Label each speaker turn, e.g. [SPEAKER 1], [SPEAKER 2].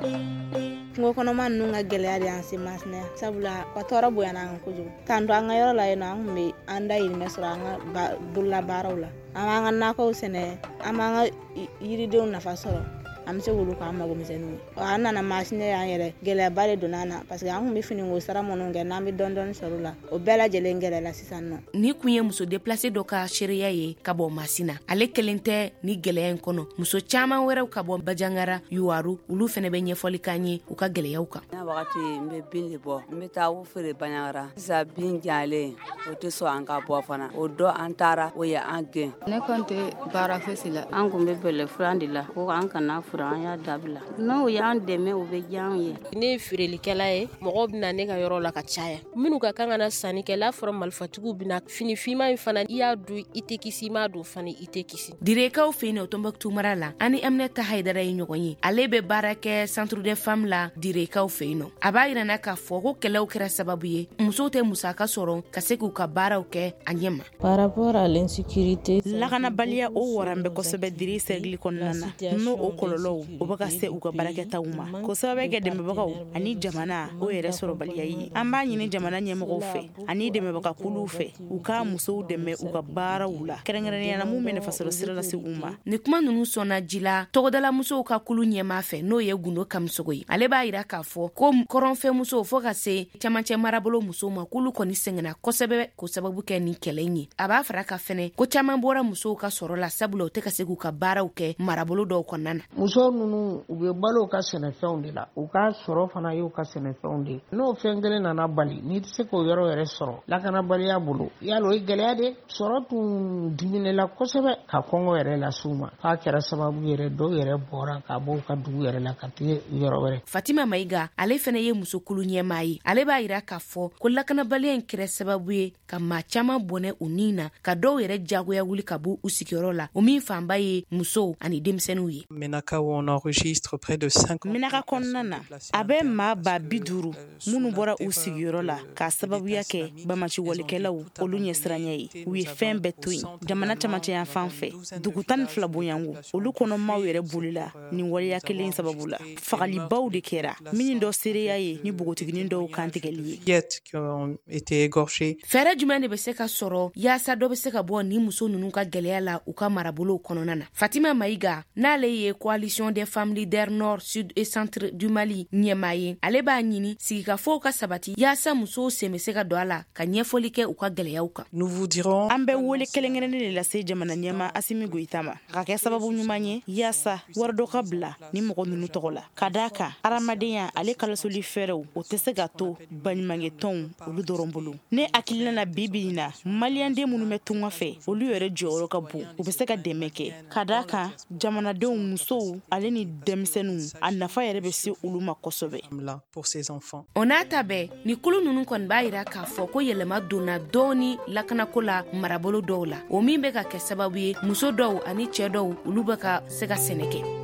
[SPEAKER 1] Ngo kono man nunga geleari ansi masne sabula ko tora boyana an kuju tando an yoro la ina me anda yin mesranga bulla barawla amanga nako sene amanga yiri de na fasoro am se wulu ko amago misenu anna na masne ya yere gele bare donana parce que an me fini ngo sara mononge na mi dondon sorula o bela jele ngele la sisanno
[SPEAKER 2] ni kunye muso déplacer do ka sheria ye kabo masina ale kelente ni gele en kono muso chama wera kabo bajangara yuwaru ulu fene be nyefoli kanye u ka gele yauka
[SPEAKER 3] na wakati mbe bindi bo mbe ta wu fere banyara za binjale o te so an ka bo fana o do antara o ya ange
[SPEAKER 4] ne konte bara fesila an gumbe bele frandila ko an kana furan ya dabla no ya ndeme o be janye
[SPEAKER 5] ne fireli kala e mogo bina ne ka yoro la ka caya minu ka kangana sani kala from malfatugu bina fini fima infana iya du itekisi ma du fani itekisi
[SPEAKER 2] direka o fene o Tombouctou marala ani Aminata Haidara yinyogoni alebe barake centre de femme la direka o feno abayira na ka fo ko kelaw kera sababu ye muso te musaka soro ka se ku ka baraw ke anyema
[SPEAKER 6] par rapport à l'insécurité
[SPEAKER 7] lakana balia o warambe ko sobe diri segli konnana no o kololo o baka se u ka baraka tawuma ko sobe ke dembe baka ani jamana o yere soro balia yi amba nyine jamana nyemo fe ani dembe baka kulu fe u ka muso deme u ka barawula kerengere na mu mene fasoro sira la se uma
[SPEAKER 2] ni kuma nunu sona jila togodala muso ka kulu nyema fe no ye gundo kamsogoyi ale ba ira ka fo ko koron fe muso fo ka se chamanche marabolo muso ma kulu koni sengena ko sebe ko sababu ke ni kelenyi aba fara ka fene ko chaman bora muso ka soro la sabulo te ka se ku ka baraw ke marabolo do konana
[SPEAKER 8] muso nunu u be balo ka sene fewndi la u ka soro fana yo ka sene fewndi no fengele na bali ni se ko yoro yere soro la kana bali ya bulu ya lo igele de soro tun dimine la ko sebe ka kongo yere la suma ka kera sababu yere do yere bora ka bo ka du yere la ka te yoro yere
[SPEAKER 2] Fatima Maiga ale fene ye muso kulu nyemai ale ba ira ka fo ko la kana bali en kere sababu ye ka ma chama bone unina ka do yere jago ya wuli ka bu usikiro la o mi famba ye muso ani demsenu ye
[SPEAKER 9] Menaka où on enregistre près de 50
[SPEAKER 7] Menaka konnana abe ma ba biduru munu bora usigiro la ka sababu yake ba machi wolikelaw olunye sranyai wi fembe tuin jamana chamache ya fanfe dugutan flaboyangu olu kono mawere bulila ni wali yakelen sababu la fagali bawde kera minin do sereya ye ni bugotigini do kantigeli
[SPEAKER 9] qui ont été égorgées.
[SPEAKER 2] Fere jumane be se ka soro ya sa do be se ka bo ni muso nunu ka geleya la u ka marabolo kononana Fatima Maiga nale ye coalition des femmes leaders nord sud et centre du Mali nyemaye ale ba nyini sika fo ka sabati ya sa muso se me se ka do ala ka nyefolike u ka geleya uka
[SPEAKER 9] Nous vous dirons
[SPEAKER 7] ambe wole kelengene la se jamana nyema asimi goitama ka ke sababu nyumanye ya sa wardo kabla ni mogo nunu togola kadaka aramadeya ale kala soli ferew o tese gato banyimange ton olu dorombulu ne akilina na bibina maliande munu metunwa fe olu yere joro ka bu o be se ka demeke kadaka jamana de muso ale ni demsenu anafa yere be se olu makosobe
[SPEAKER 9] là pour ses enfants.
[SPEAKER 2] onata be ni kulu nunu kon ba ira ka fo ko yelema dona doni lakana kola marabolo dola o mi be ka ke sababu ye muso dow ani che dow ulu be ka se ka seneke